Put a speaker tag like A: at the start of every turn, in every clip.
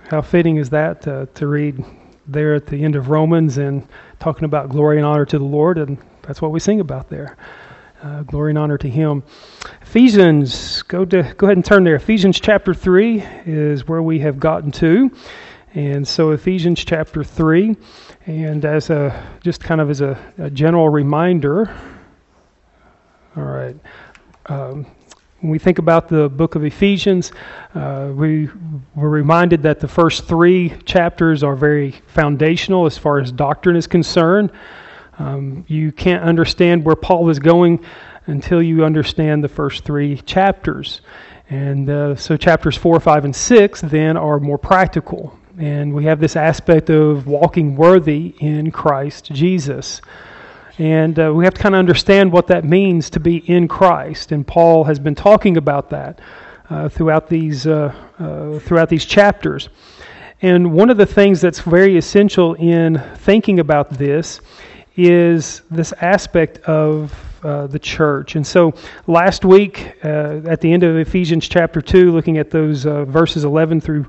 A: How fitting is that to read there at the end of Romans and talking about glory and honor to the Lord, and that's what we sing about there. Glory and honor to Him. Ephesians, go ahead and turn there. Ephesians chapter 3 is where we have gotten to. And so Ephesians chapter 3, and as a general reminder, all right, when we think about the book of Ephesians, we were reminded that the first 3 chapters are very foundational as far as doctrine is concerned. You can't understand where Paul is going until you understand the first 3 chapters. And so chapters 4, 5, and 6 then are more practical. And we have this aspect of walking worthy in Christ Jesus. And we have to kind of understand what that means to be in Christ. And Paul has been talking about that throughout these chapters. And one of the things that's very essential in thinking about this is this aspect of the church. And so last week, at the end of Ephesians chapter 2, looking at those verses 11 through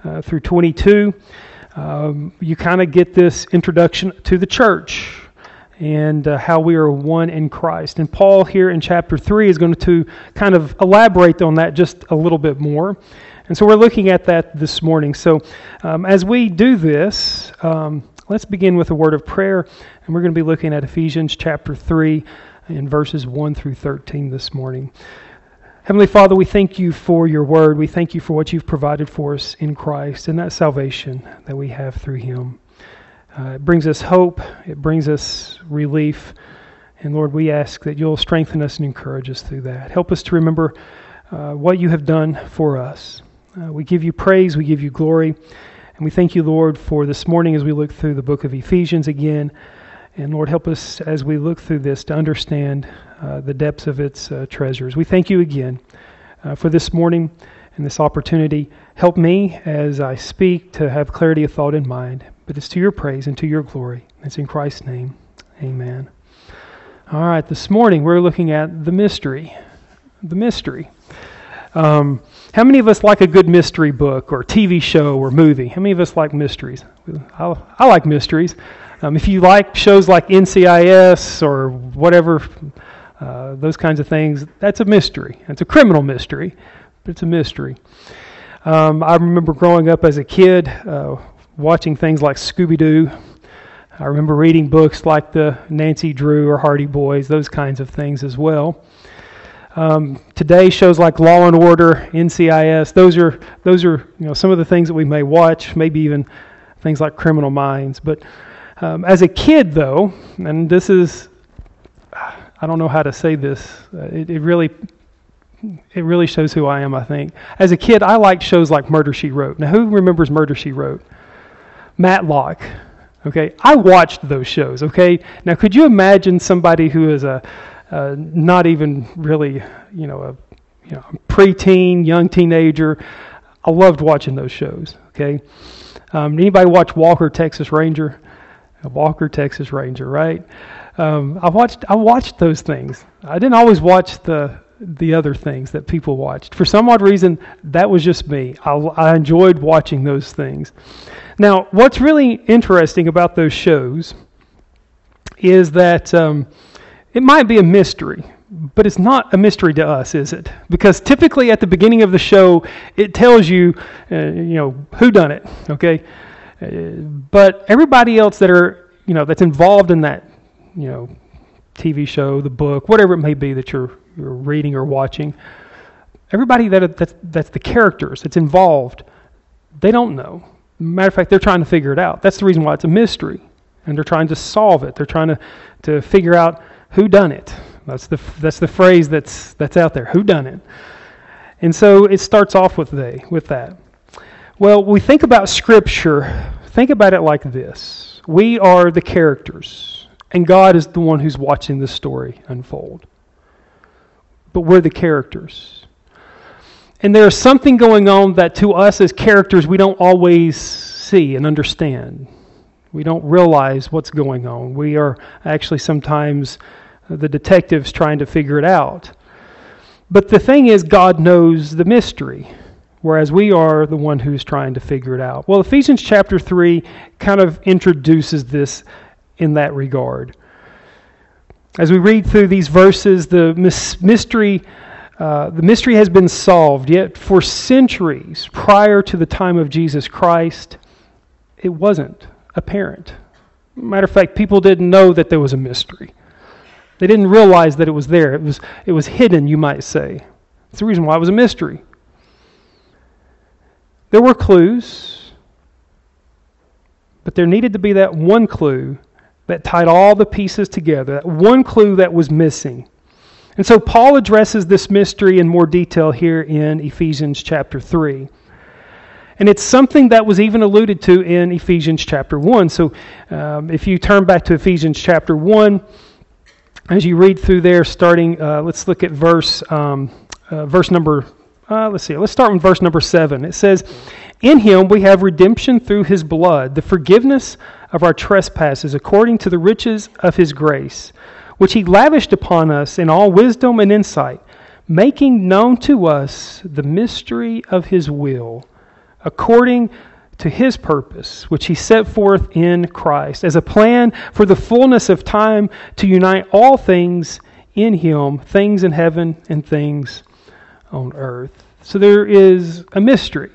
A: 22, you kind of get this introduction to the church and how we are one in Christ. And Paul here in chapter 3 is going to kind of elaborate on that just a little bit more. And so we're looking at that this morning. So as we do this, let's begin with a word of prayer. And we're going to be looking at Ephesians chapter 3 in verses 1 through 13 this morning. Heavenly Father, we thank you for your word. We thank you for what you've provided for us in Christ and that salvation that we have through Him. It brings us hope. It brings us relief. And Lord, we ask that you'll strengthen us and encourage us through that. Help us to remember what you have done for us. We give you praise. We give you glory. And we thank you, Lord, for this morning as we look through the book of Ephesians again. And Lord, help us as we look through this to understand the depths of its treasures. We thank you again for this morning and this opportunity. Help me as I speak to have clarity of thought in mind. But it's to your praise and to your glory. It's in Christ's name. Amen. All right, this morning we're looking at the mystery. The mystery. How many of us like a good mystery book or TV show or movie? How many of us like mysteries? I like mysteries. If you like shows like NCIS or whatever, those kinds of things, that's a mystery. It's a criminal mystery, but it's a mystery. I remember growing up as a kid, watching things like Scooby-Doo. I remember reading books like the Nancy Drew or Hardy Boys, those kinds of things as well. Today, shows like Law and Order, NCIS, those are some of the things that we may watch, maybe even things like Criminal Minds. But as a kid, though, and this is, I don't know how to say this, it really shows who I am, I think. As a kid, I liked shows like Murder, She Wrote. Now, who remembers Murder, She Wrote? Matlock. Okay, I watched those shows. Okay, now could you imagine somebody who is not even really, a preteen, young teenager? I loved watching those shows. Okay, anybody watch Walker, Texas Ranger? Walker, Texas Ranger, right? I watched those things. I didn't always watch the other things that people watched. For some odd reason, that was just me. I enjoyed watching those things. Now, what's really interesting about those shows is that it might be a mystery, but it's not a mystery to us, is it? Because typically at the beginning of the show, it tells you, who done it, okay? But everybody else that's involved in that, TV show, the book, whatever it may be that you're reading or watching, everybody that's the characters that's involved, they don't know. Matter of fact, they're trying to figure it out. That's the reason why it's a mystery, and they're trying to solve it. They're trying to figure out who done it. That's the phrase that's out there. Who done it? And so it starts off with that. Well, we think about Scripture. Think about it like this: we are the characters, and God is the one who's watching the story unfold. But we're the characters. And there's something going on that to us as characters we don't always see and understand. We don't realize what's going on. We are actually sometimes the detectives trying to figure it out. But the thing is, God knows the mystery. whereas we are the one who's trying to figure it out. Well, Ephesians chapter 3 kind of introduces this in that regard. As we read through these verses, the mystery has been solved, yet for centuries prior to the time of Jesus Christ, it wasn't apparent. Matter of fact, people didn't know that there was a mystery. They didn't realize that it was there. It was hidden, you might say. That's the reason why it was a mystery. There were clues, but there needed to be that one clue that tied all the pieces together, that one clue that was missing. And so Paul addresses this mystery in more detail here in Ephesians chapter 3. And it's something that was even alluded to in Ephesians chapter 1. So if you turn back to Ephesians chapter 1, as you read through there, starting, let's look at let's start with verse number 7. It says, "In Him we have redemption through His blood, the forgiveness of our trespasses, according to the riches of His grace, which He lavished upon us in all wisdom and insight, making known to us the mystery of His will, according to His purpose, which He set forth in Christ, as a plan for the fullness of time to unite all things in Him, things in heaven and things on earth." So there is a mystery.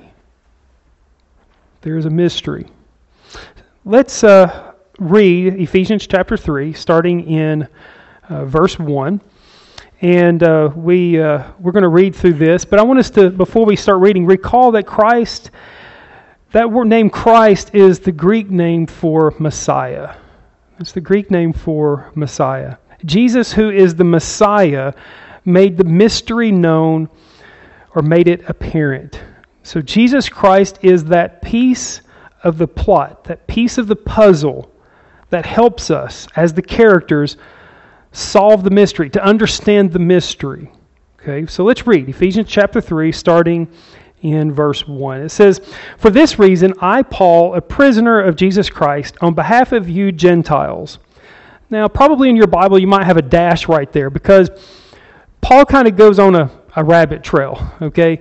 A: There is a mystery. Let's read Ephesians chapter 3, starting in verse 1. And we're going to read through this. But I want us to, before we start reading, recall that Christ, that word name Christ is the Greek name for Messiah. It's the Greek name for Messiah. Jesus, who is the Messiah, made the mystery known or made it apparent. So Jesus Christ is that piece of the plot, that piece of the puzzle that helps us as the characters solve the mystery, to understand the mystery. Okay, so let's read Ephesians chapter 3, starting in verse 1. It says, "For this reason, I, Paul, a prisoner of Jesus Christ, on behalf of you Gentiles." Now, probably in your Bible, you might have a dash right there, because Paul kind of goes on a rabbit trail, okay?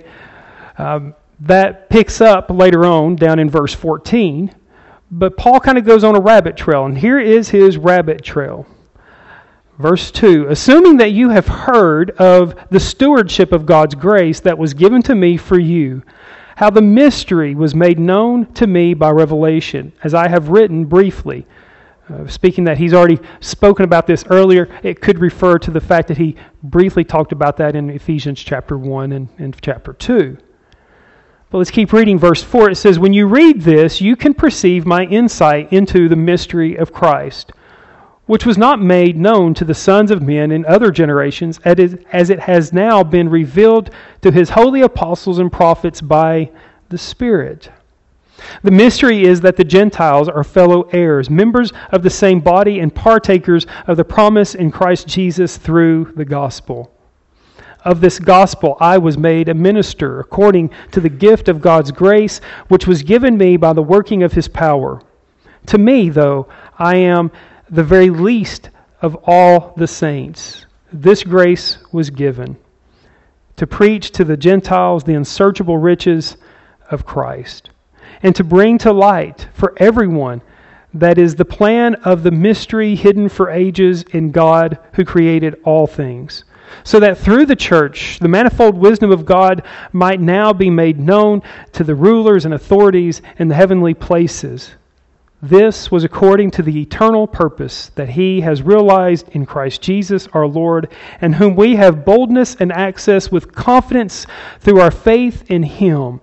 A: That picks up later on down in verse 14. But Paul kind of goes on a rabbit trail, and here is his rabbit trail. Verse 2, "Assuming that you have heard of the stewardship of God's grace that was given to me for you, how the mystery was made known to me by revelation, as I have written briefly." Speaking that he's already spoken about this earlier, it could refer to the fact that he briefly talked about that in Ephesians chapter 1 and chapter 2. But let's keep reading verse 4. It says, "When you read this, you can perceive my insight into the mystery of Christ, which was not made known to the sons of men in other generations, as it has now been revealed to His holy apostles and prophets by the Spirit. The mystery is that the Gentiles are fellow heirs, members of the same body, and partakers of the promise in Christ Jesus through the gospel. Of this gospel I was made a minister according to the gift of God's grace, which was given me by the working of His power. To me, though, I am the very least of all the saints. This grace was given to preach to the Gentiles the unsearchable riches of Christ, and to bring to light for everyone that is the plan of the mystery hidden for ages in God who created all things, so that through the church the manifold wisdom of God might now be made known to the rulers and authorities in the heavenly places. This was according to the eternal purpose that He has realized in Christ Jesus our Lord, and whom we have boldness and access with confidence through our faith in Him.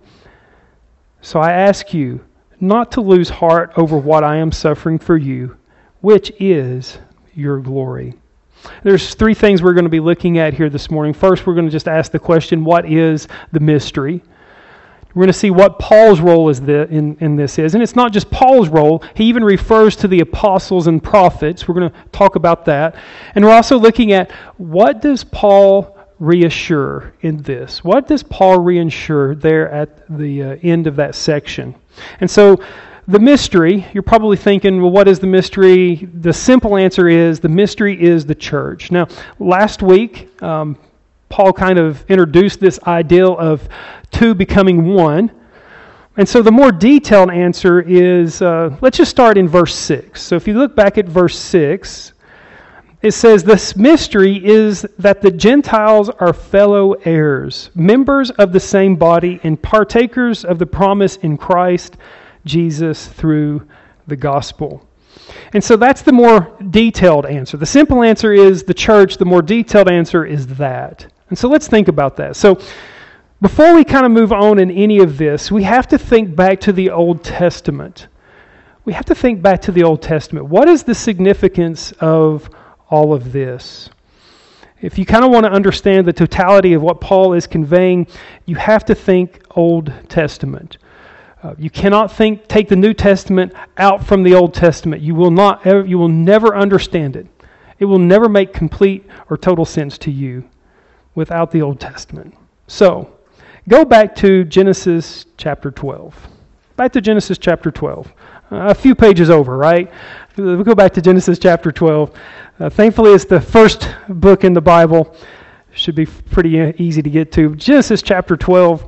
A: So I ask you not to lose heart over what I am suffering for you, which is your glory." There's three things we're going to be looking at here this morning. First, we're going to just ask the question, what is the mystery? We're going to see what Paul's role is in this is. And it's not just Paul's role. He even refers to the apostles and prophets. We're going to talk about that. And we're also looking at, what does Paul reassure in this? What does Paul reassure there at the end of that section? And so the mystery, you're probably thinking, well, what is the mystery? The simple answer is, the mystery is the church. Now, last week, Paul kind of introduced this ideal of two becoming one. And so the more detailed answer is, let's just start in verse 6. So if you look back at verse 6, it says, "This mystery is that the Gentiles are fellow heirs, members of the same body, and partakers of the promise in Christ Jesus through the gospel." And so that's the more detailed answer. The simple answer is the church. The more detailed answer is that. And so let's think about that. So before we kind of move on in any of this, we have to think back to the Old Testament. We have to think back to the Old Testament. What is the significance of all of this? If you kind of want to understand the totality of what Paul is conveying, you have to think Old Testament. You cannot take the New Testament out from the Old Testament. You will never understand it. It will never make complete or total sense to you without the Old Testament. So, go back to Genesis chapter 12. Back to Genesis chapter 12. A few pages over, right? We'll go back to Genesis chapter 12. Thankfully, it's the first book in the Bible. Should be pretty easy to get to. Genesis chapter 12.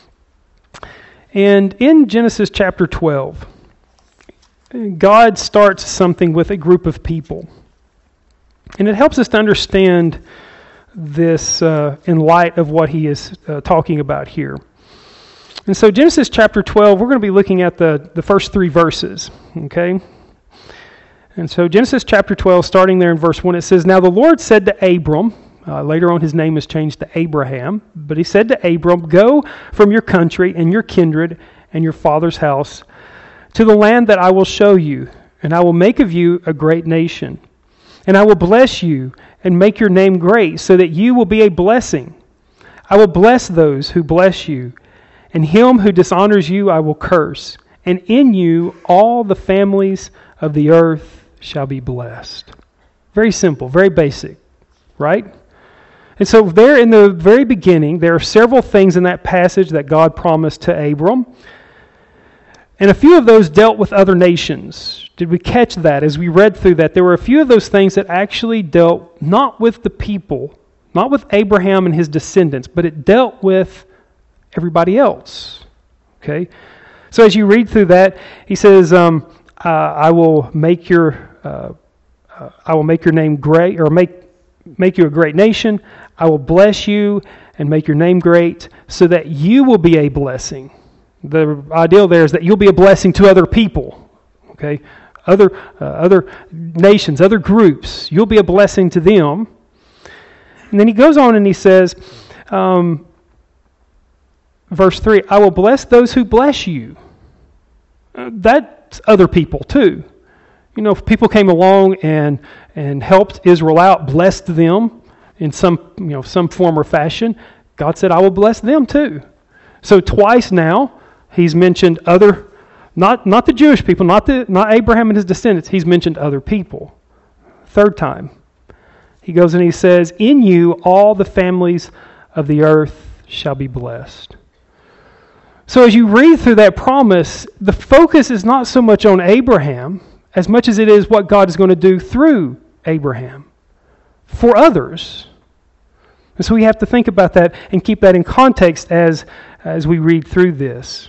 A: And in Genesis chapter 12, God starts something with a group of people. And it helps us to understand this in light of what he is talking about here. And so Genesis chapter 12, we're going to be looking at the first 3 verses, okay? And so Genesis chapter 12, starting there in verse 1, it says, "Now the Lord said to Abram," later on his name is changed to Abraham, but he said to Abram, "Go from your country and your kindred and your father's house to the land that I will show you, and I will make of you a great nation. And I will bless you and make your name great, so that you will be a blessing. I will bless those who bless you, and him who dishonors you I will curse. And in you all the families of the earth shall be blessed." Very simple, very basic, right? And so there in the very beginning, there are several things in that passage that God promised to Abram. And a few of those dealt with other nations. Did we catch that as we read through that? There were a few of those things that actually dealt not with the people, not with Abraham and his descendants, but it dealt with everybody else. Okay? So as you read through that, he says, I will make your name great, or make you a great nation. I will bless you and make your name great, so that you will be a blessing. The ideal there is that you'll be a blessing to other people, okay? Other nations, other groups. You'll be a blessing to them. And then he goes on and he says, verse 3, "I will bless those who bless you." That's other people too. You know, if people came along and helped Israel out, blessed them in some form or fashion, God said, "I will bless them too." So twice now, he's mentioned other, not the Jewish people, not Abraham and his descendants. He's mentioned other people. Third time, he goes and he says, "In you all the families of the earth shall be blessed." So as you read through that promise, the focus is not so much on Abraham as much as it is what God is going to do through Abraham for others. And so we have to think about that and keep that in context as we read through this.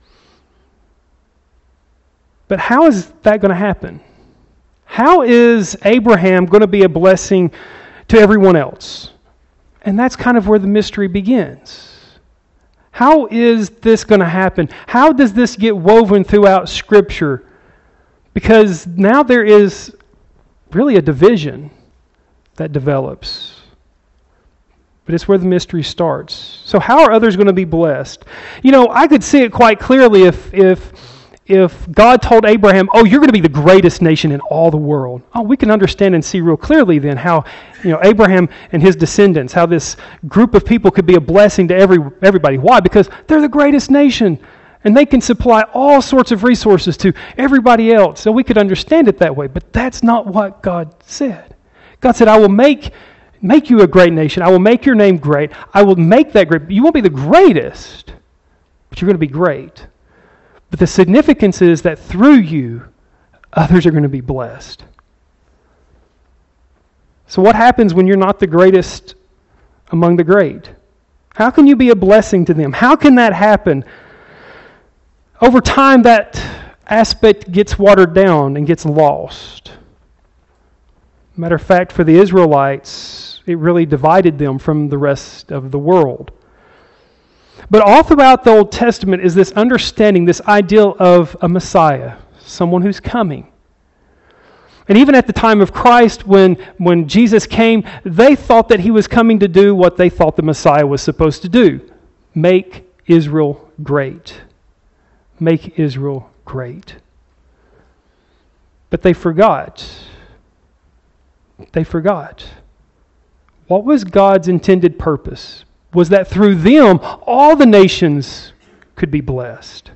A: But how is that going to happen? How is Abraham going to be a blessing to everyone else? And that's kind of where the mystery begins. How is this going to happen? How does this get woven throughout Scripture? Because now there is really a division that develops. But it's where the mystery starts. So how are others going to be blessed? You know, I could see it quite clearly if God told Abraham, "Oh, you're going to be the greatest nation in all the world." Oh, we can understand and see real clearly then how, Abraham and his descendants, how this group of people could be a blessing to everybody. Why? Because they're the greatest nation. And they can supply all sorts of resources to everybody else. So we could understand it that way. But that's not what God said. God said, "I will make you a great nation. I will make your name great. I will make that great." You won't be the greatest, but you're going to be great. But the significance is that through you, others are going to be blessed. So what happens when you're not the greatest among the great? How can you be a blessing to them? How can that happen? Over time, that aspect gets watered down and gets lost. Matter of fact, for the Israelites, it really divided them from the rest of the world. But all throughout the Old Testament is this understanding, this ideal of a Messiah, someone who's coming. And even at the time of Christ, when Jesus came, they thought that he was coming to do what they thought the Messiah was supposed to do. Make Israel great. Make Israel great. But they forgot. They forgot. What was God's intended purpose? Was that through them, all the nations could be blessed.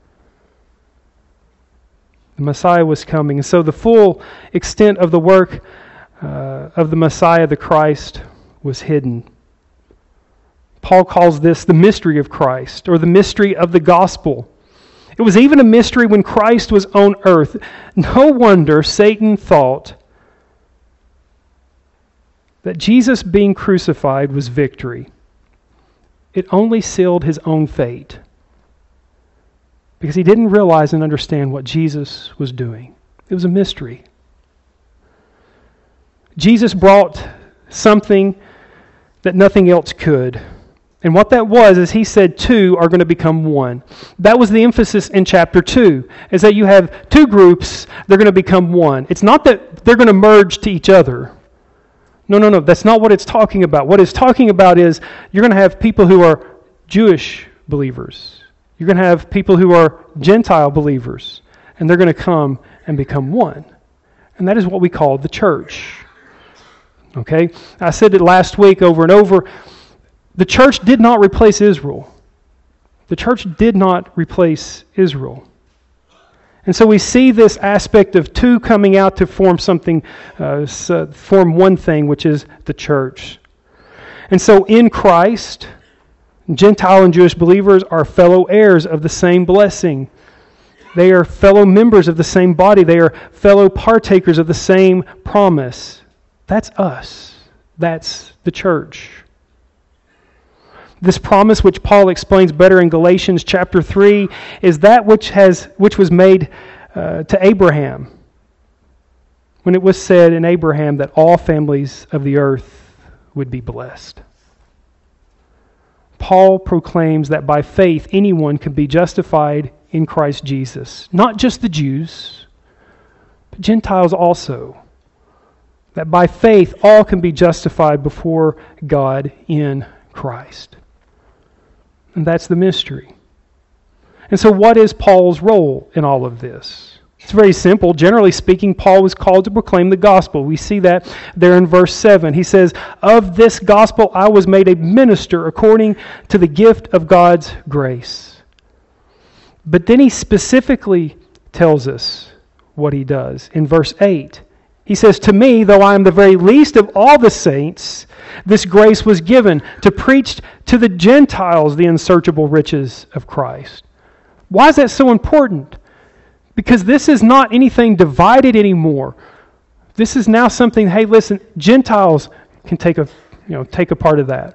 A: The Messiah was coming. And so the full extent of the work of the Messiah, the Christ, was hidden. Paul calls this the mystery of Christ, or the mystery of the gospel. It was even a mystery when Christ was on earth. No wonder Satan thought that Jesus being crucified was victory. It only sealed his own fate, because he didn't realize and understand what Jesus was doing. It was a mystery. Jesus brought something that nothing else could. And what that was is he said two are going to become one. That was the emphasis in chapter 2, is that you have two groups, they're going to become one. It's not that they're going to merge to each other. No. That's not what it's talking about. What it's talking about is you're going to have people who are Jewish believers. You're going to have people who are Gentile believers. And they're going to come and become one. And that is what we call the church. Okay? I said it last week over and over. The church did not replace Israel. The church did not replace Israel. And so we see this aspect of two coming out to form something, form one thing, which is the church. And so in Christ, Gentile and Jewish believers are fellow heirs of the same blessing. They are fellow members of the same body. They are fellow partakers of the same promise. That's us. That's the church. This promise, which Paul explains better in Galatians chapter 3, is that which was made to Abraham, when it was said in Abraham that all families of the earth would be blessed. Paul proclaims that by faith anyone can be justified in Christ Jesus. Not just the Jews, but Gentiles also. That by faith all can be justified before God in Christ. And that's the mystery. And so what is Paul's role in all of this? It's very simple. Generally speaking, Paul was called to proclaim the gospel. We see that there in verse 7. He says, "Of this gospel I was made a minister according to the gift of God's grace." But then he specifically tells us what he does. In verse 8, he says, "To me, though I am the very least of all the saints, this grace was given to preach to the Gentiles the unsearchable riches of Christ." Why is that so important? Because this is not anything divided anymore. This is now something, hey, listen, Gentiles can take a part of that.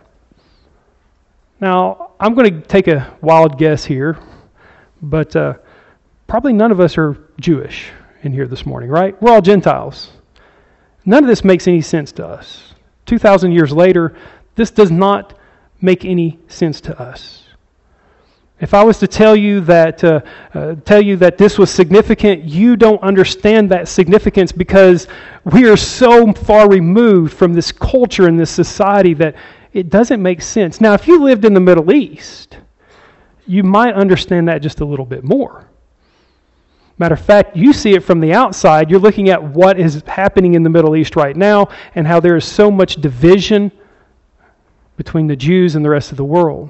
A: Now, I'm going to take a wild guess here, but probably none of us are Jewish in here this morning, right? We're all Gentiles. None of this makes any sense to us. 2,000 years later, this does not make any sense to us. If I was to tell you that this was significant, you don't understand that significance because we are so far removed from this culture and this society that it doesn't make sense. Now, if you lived in the Middle East, you might understand that just a little bit more. Matter of fact, you see it from the outside. You're looking at what is happening in the Middle East right now and how there is so much division between the Jews and the rest of the world.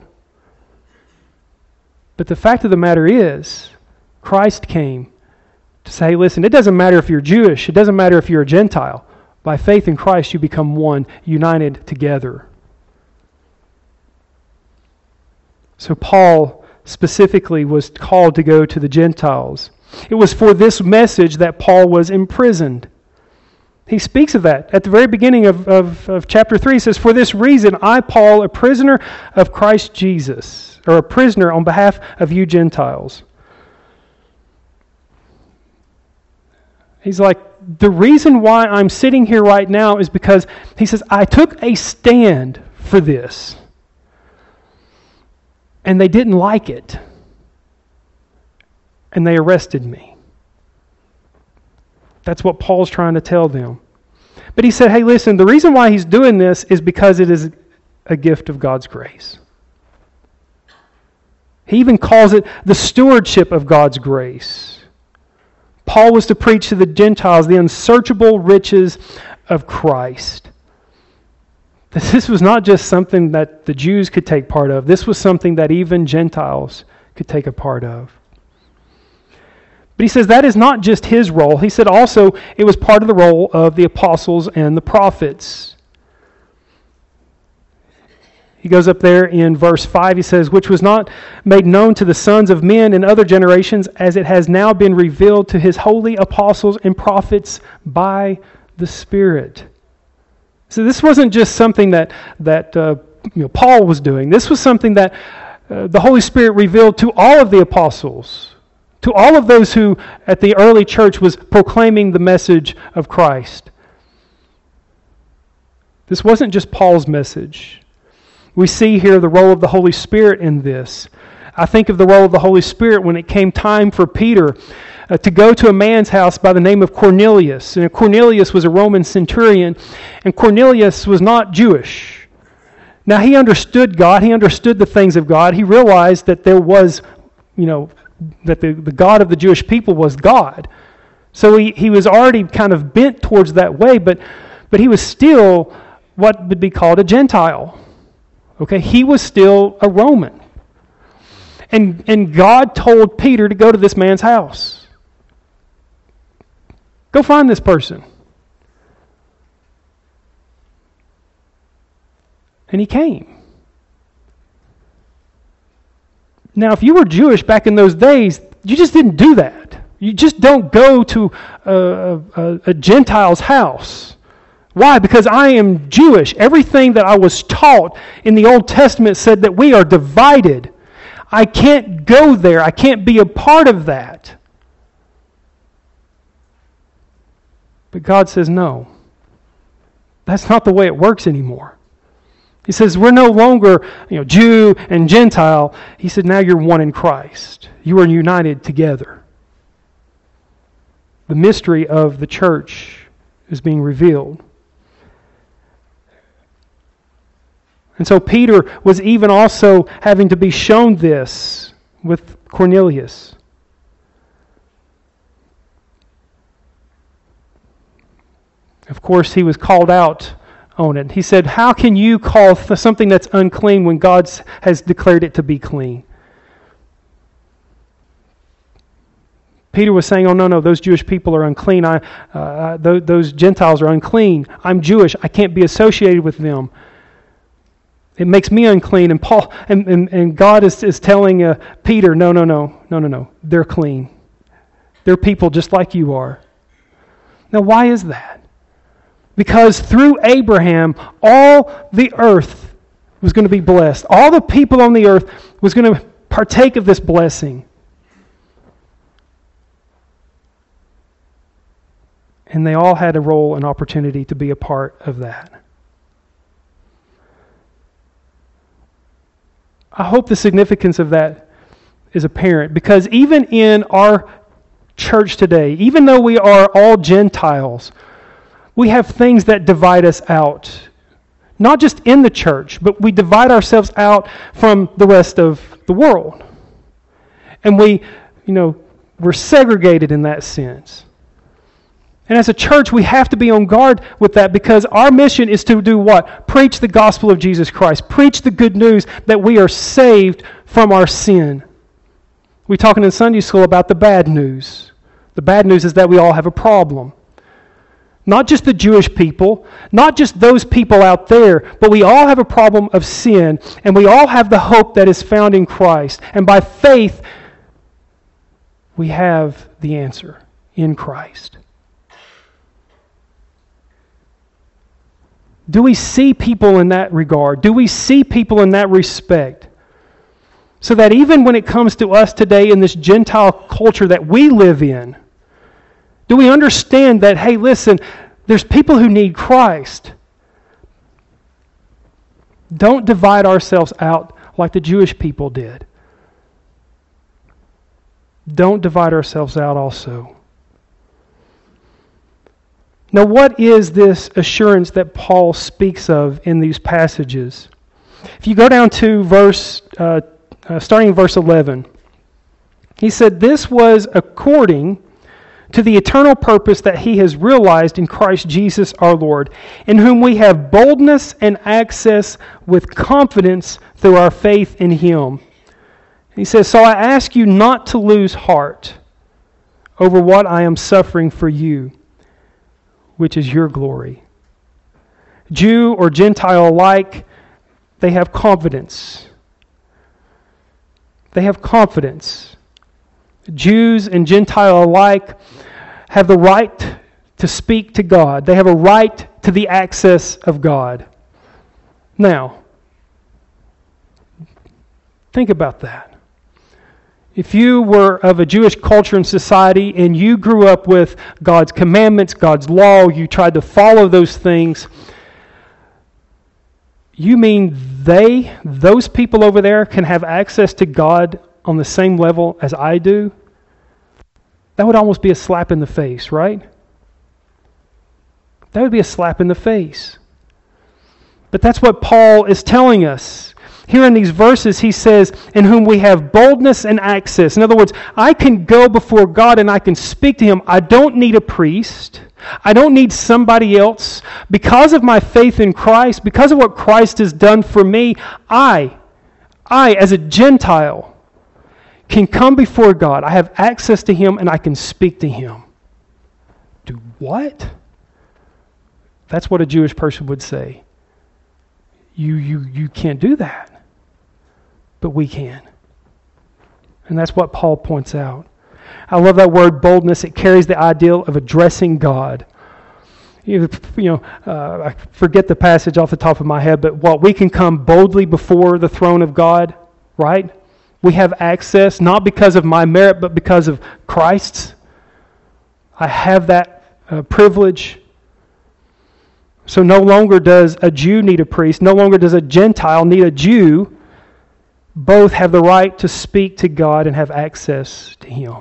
A: But the fact of the matter is, Christ came to say, hey, listen, it doesn't matter if you're Jewish. It doesn't matter if you're a Gentile. By faith in Christ, you become one, united together. So Paul specifically was called to go to the Gentiles. It was for this message that Paul was imprisoned. He speaks of that at the very beginning of chapter 3. He says, "For this reason, I, Paul, a prisoner of Christ Jesus," or a prisoner on behalf of you Gentiles. He's like, the reason why I'm sitting here right now is because, he says, I took a stand for this. And they didn't like it. And they arrested me. That's what Paul's trying to tell them. But he said, hey, listen, the reason why he's doing this is because it is a gift of God's grace. He even calls it the stewardship of God's grace. Paul was to preach to the Gentiles the unsearchable riches of Christ. This was not just something that the Jews could take part of. This was something that even Gentiles could take a part of. But he says that is not just his role. He said also it was part of the role of the apostles and the prophets. He goes up there in verse 5, he says, "Which was not made known to the sons of men in other generations, as it has now been revealed to his holy apostles and prophets by the Spirit." So this wasn't just something that Paul was doing. This was something that the Holy Spirit revealed to all of the apostles, to all of those who at the early church was proclaiming the message of Christ. This wasn't just Paul's message. We see here the role of the Holy Spirit in this. I think of the role of the Holy Spirit when it came time for Peter to go to a man's house by the name of Cornelius. And Cornelius was a Roman centurion, and Cornelius was not Jewish. Now he understood God, he understood the things of God. He realized that there was, that the God of the Jewish people was God. So he was already kind of bent towards that way, but he was still what would be called a Gentile. Okay, he was still a Roman. And God told Peter to go to this man's house. Go find this person. And he came. Now, if you were Jewish back in those days, you just didn't do that. You just don't go to a Gentile's house. Why? Because I am Jewish. Everything that I was taught in the Old Testament said that we are divided. I can't go there. I can't be a part of that. But God says, no. That's not the way it works anymore. He says, we're no longer Jew and Gentile. He said, now you're one in Christ. You are united together. The mystery of the church is being revealed. And so Peter was even also having to be shown this with Cornelius. Of course, he was called out on it. He said, how can you call something that's unclean when God has declared it to be clean? Peter was saying, oh, no, those Jewish people are unclean. Those Gentiles are unclean. I'm Jewish. I can't be associated with them. It makes me unclean. And Paul and God is telling Peter, no. They're clean. They're people just like you are. Now, why is that? Because through Abraham, all the earth was going to be blessed. All the people on the earth was going to partake of this blessing. And they all had a role and opportunity to be a part of that. I hope the significance of that is apparent, because even in our church today, even though we are all Gentiles, we have things that divide us out. Not just in the church, but we divide ourselves out from the rest of the world. And we're segregated in that sense. And as a church, we have to be on guard with that, because our mission is to do what? Preach the gospel of Jesus Christ. Preach the good news that we are saved from our sin. We're talking in Sunday school about the bad news. The bad news is that we all have a problem. Not just the Jewish people, not just those people out there, but we all have a problem of sin, and we all have the hope that is found in Christ. And by faith, we have the answer in Christ. Do we see people in that regard? Do we see people in that respect? So that even when it comes to us today in this Gentile culture that we live in, do we understand that, hey, listen, there's people who need Christ. Don't divide ourselves out like the Jewish people did. Don't divide ourselves out also. Now, what is this assurance that Paul speaks of in these passages? If you go down to starting in verse 11, he said, "This was according to the eternal purpose that He has realized in Christ Jesus our Lord, in whom we have boldness and access with confidence through our faith in Him." He says, "So I ask you not to lose heart over what I am suffering for you, which is your glory." Jew or Gentile alike, they have confidence. They have confidence. Jews and Gentile alike have the right to speak to God. They have a right to the access of God. Now, think about that. If you were of a Jewish culture and society and you grew up with God's commandments, God's law, you tried to follow those things, you mean those people over there can have access to God on the same level as I do? That would almost be a slap in the face, right? That would be a slap in the face. But that's what Paul is telling us. Here in these verses, he says, "In whom we have boldness and access." In other words, I can go before God and I can speak to Him. I don't need a priest. I don't need somebody else. Because of my faith in Christ, because of what Christ has done for me, I as a Gentile, can come before God. I have access to Him and I can speak to Him. Do what? That's what a Jewish person would say. You can't do that. But we can. And that's what Paul points out. I love that word boldness. It carries the ideal of addressing God. I forget the passage off the top of my head, but we can come boldly before the throne of God, right? We have access, not because of my merit, but because of Christ's. I have that privilege. So no longer does a Jew need a priest. No longer does a Gentile need a Jew. Both have the right to speak to God and have access to Him.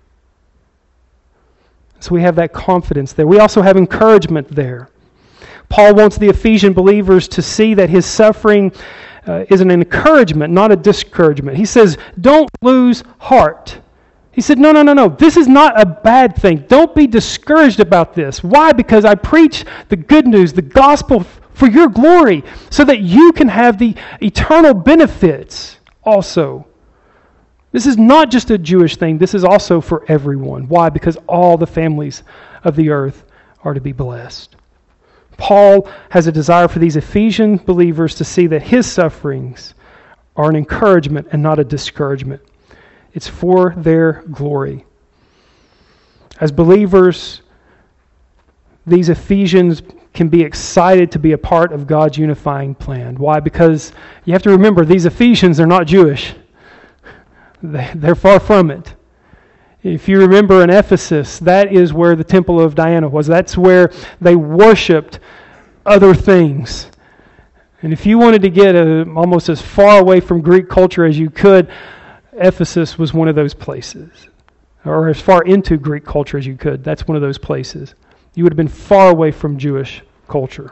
A: So we have that confidence there. We also have encouragement there. Paul wants the Ephesian believers to see that his suffering is an encouragement, not a discouragement. He says, don't lose heart. He said, no. This is not a bad thing. Don't be discouraged about this. Why? Because I preach the good news, the gospel for your glory, so that you can have the eternal benefits also. This is not just a Jewish thing. This is also for everyone. Why? Because all the families of the earth are to be blessed. Paul has a desire for these Ephesian believers to see that his sufferings are an encouragement and not a discouragement. It's for their glory. As believers, these Ephesians can be excited to be a part of God's unifying plan. Why? Because you have to remember, these Ephesians are not Jewish. They're far from it. If you remember in Ephesus, that is where the temple of Diana was. That's where they worshipped other things. And if you wanted to get almost as far away from Greek culture as you could, Ephesus was one of those places. Or as far into Greek culture as you could. That's one of those places. You would have been far away from Jewish culture.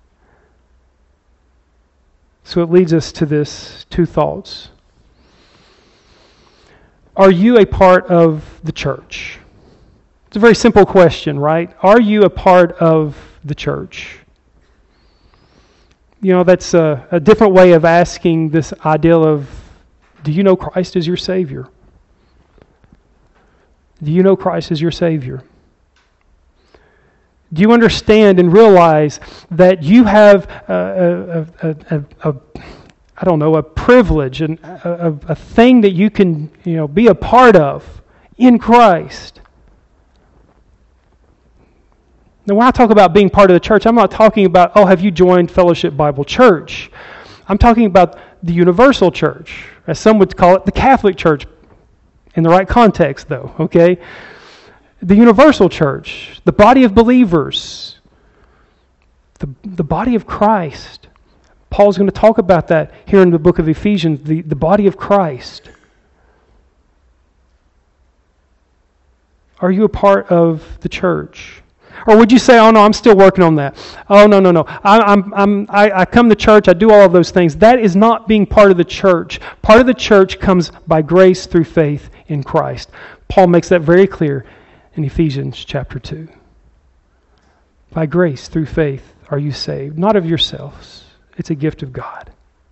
A: So it leads us to this two thoughts. Are you a part of the church? It's a very simple question, right? Are you a part of the church? You know, that's a different way of asking this ideal of, do you know Christ as your Savior? Do you know Christ as your Savior? Do you understand and realize that you have a privilege and a thing that you can, be a part of in Christ? Now, when I talk about being part of the church, I'm not talking about, oh, have you joined Fellowship Bible Church? I'm talking about the universal church, as some would call it, the Catholic Church, in the right context, though, okay? The universal church, the body of believers, the body of Christ. Paul's going to talk about that here in the book of Ephesians, the body of Christ. Are you a part of the church? Or would you say, oh no, I'm still working on that. Oh no. I come to church, I do all of those things. That is not being part of the church. Part of the church comes by grace through faith in Christ. Paul makes that very clear in Ephesians chapter 2. By grace through faith are you saved, not of yourselves. It's a gift of God.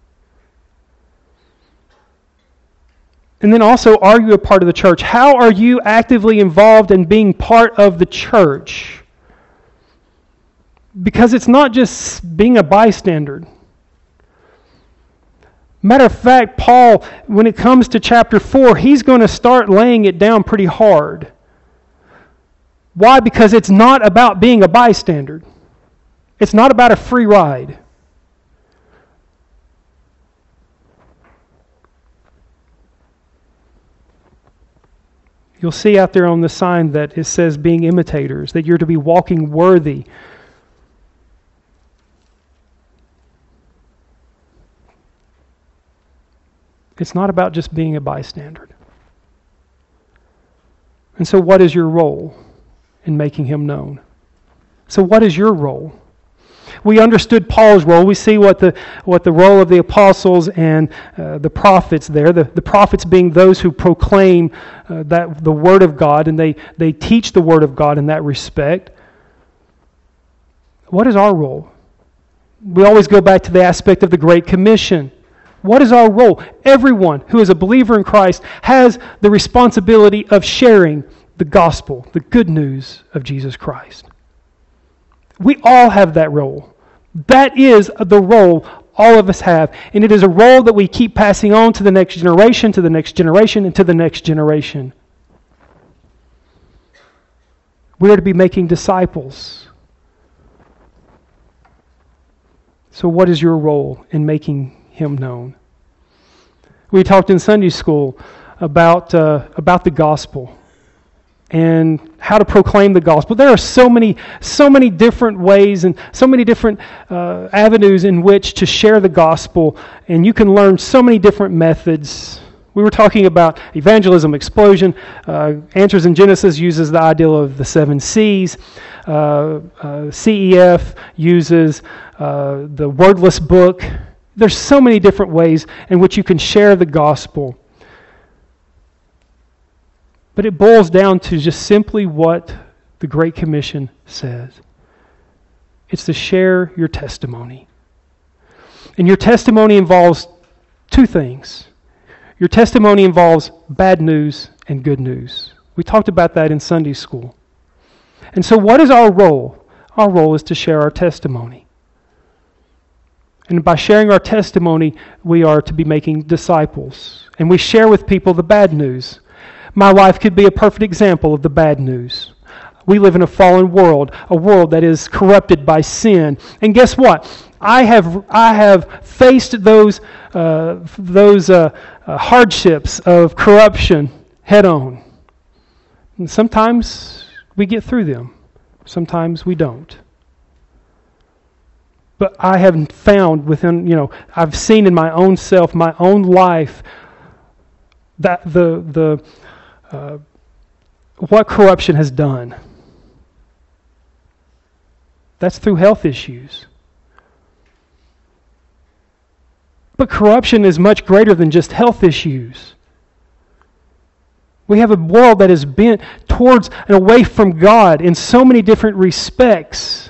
A: And then also, are you a part of the church? How are you actively involved in being part of the church? Because it's not just being a bystander. Matter of fact, Paul, when it comes to chapter 4, he's going to start laying it down pretty hard. Why? Because it's not about being a bystander. It's not about a free ride. You'll see out there on the sign that it says being imitators, that you're to be walking worthy. It's not about just being a bystander. And so what is your role in making Him known? So what is your role? We understood Paul's role. We see what the role of the apostles and the prophets there. The prophets being those who proclaim that the Word of God, and they teach the Word of God in that respect. What is our role? We always go back to the aspect of the Great Commission. What is our role? Everyone who is a believer in Christ has the responsibility of sharing the gospel, the good news of Jesus Christ. We all have that role. That is the role all of us have. And it is a role that we keep passing on to the next generation, to the next generation, and to the next generation. We are to be making disciples. So what is your role in making Him known? We talked in Sunday school about the gospel and how to proclaim the gospel. There are so many different ways and so many different avenues in which to share the gospel, and you can learn so many different methods. We were talking about evangelism explosion. Answers in Genesis uses the ideal of the 7 C's. CEF uses the wordless book. There's so many different ways in which you can share the gospel. But it boils down to just simply what the Great Commission says. It's to share your testimony. And your testimony involves 2 things. Your testimony involves bad news and good news. We talked about that in Sunday school. And so what is our role? Our role is to share our testimony. And by sharing our testimony, we are to be making disciples. And we share with people the bad news. My life could be a perfect example of the bad news. We live in a fallen world, a world that is corrupted by sin. And guess what? I have faced those hardships of corruption head on. And sometimes we get through them. Sometimes we don't. But I have found within, I've seen in my own self, my own life, that what corruption has done. That's through health issues. But corruption is much greater than just health issues. We have a world that is bent towards and away from God in so many different respects.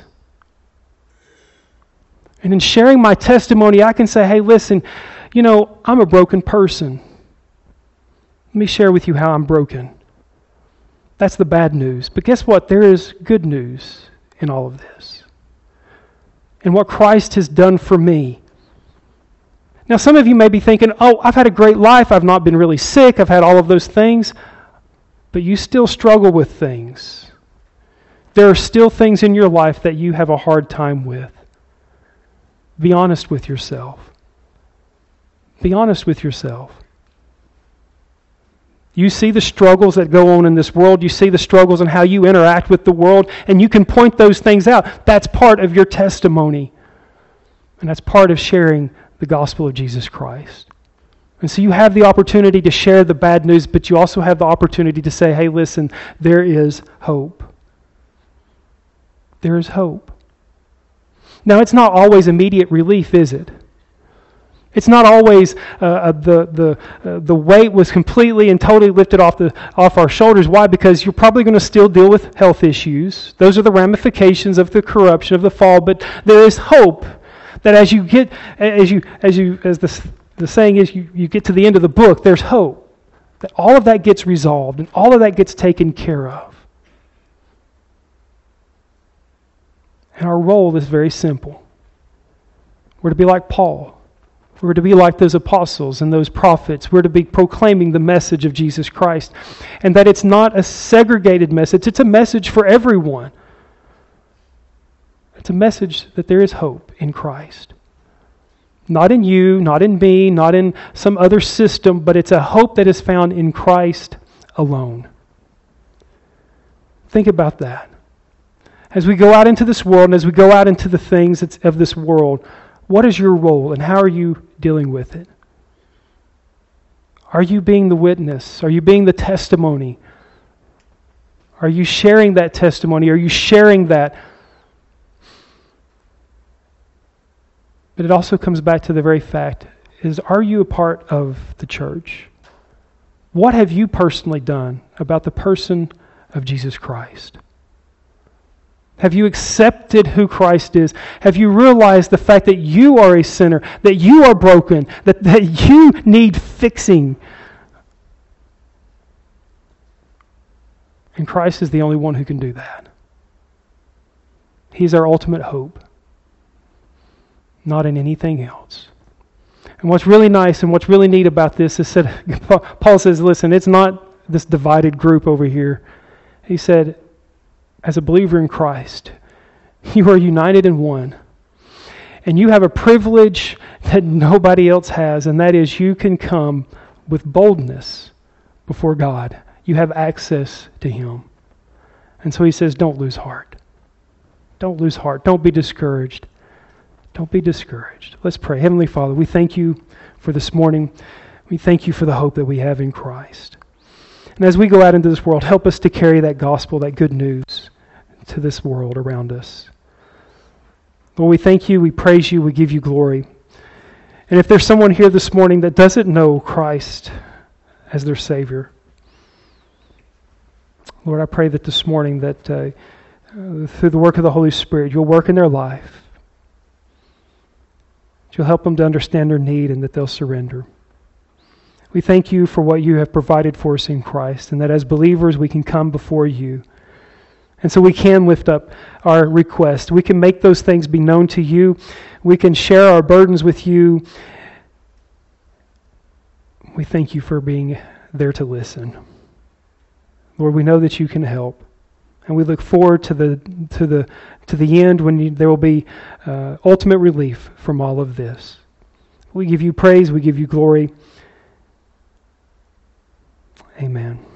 A: And in sharing my testimony, I can say, hey, listen, I'm a broken person. Let me share with you how I'm broken. That's the bad news. But guess what? There is good news in all of this. And what Christ has done for me. Now, some of you may be thinking, oh, I've had a great life. I've not been really sick. I've had all of those things. But you still struggle with things. there are still things in your life that you have a hard time with. Be honest with yourself. Be honest with yourself. You see the struggles that go on in this world. You see the struggles and how you interact with the world, and you can point those things out. That's part of your testimony. And that's part of sharing the gospel of Jesus Christ. And so you have the opportunity to share the bad news, but you also have the opportunity to say, hey, listen, there is hope. There is hope. Now, it's not always immediate relief, is it? It's not always the weight was completely and totally lifted off our shoulders. Why? Because you're probably going to still deal with health issues. Those are the ramifications of the corruption of the fall. But there is hope that as the saying is, you get to the end of the book, there's hope that all of that gets resolved and all of that gets taken care of. And our role is very simple. We're to be like Paul. We're to be like those apostles and those prophets. We're to be proclaiming the message of Jesus Christ. And that it's not a segregated message. It's a message for everyone. It's a message that there is hope in Christ. Not in you, not in me, not in some other system, but it's a hope that is found in Christ alone. Think about that. As we go out into this world and as we go out into the things of this world, what is your role and how are you dealing with it? Are you being the witness? Are you being the testimony? Are you sharing that testimony? Are you sharing that? But it also comes back to the very fact is, are you a part of the church? What have you personally done about the person of Jesus Christ? Have you accepted who Christ is? Have you realized the fact that you are a sinner, that you are broken, that you need fixing? And Christ is the only one who can do that. He's our ultimate hope, not in anything else. And what's really nice and what's really neat about this is that Paul says, listen, it's not this divided group over here. He said, as a believer in Christ, you are united in one. And you have a privilege that nobody else has, and that is you can come with boldness before God. You have access to Him. And so he says, don't lose heart. Don't lose heart. Don't be discouraged. Don't be discouraged. Let's pray. Heavenly Father, we thank you for this morning. We thank you for the hope that we have in Christ. And as we go out into this world, help us to carry that gospel, that good news, to this world around us. Lord, we thank you, we praise you, we give you glory. And if there's someone here this morning that doesn't know Christ as their Savior, Lord, I pray that this morning that through the work of the Holy Spirit, you'll work in their life. You'll help them to understand their need and that they'll surrender. We thank you for what you have provided for us in Christ, and that as believers we can come before you. And so we can lift up our request. We can make those things be known to you. We can share our burdens with you. We thank you for being there to listen. Lord, we know that you can help. And we look forward to the end when there will be ultimate relief from all of this. We give you praise. We give you glory. Amen.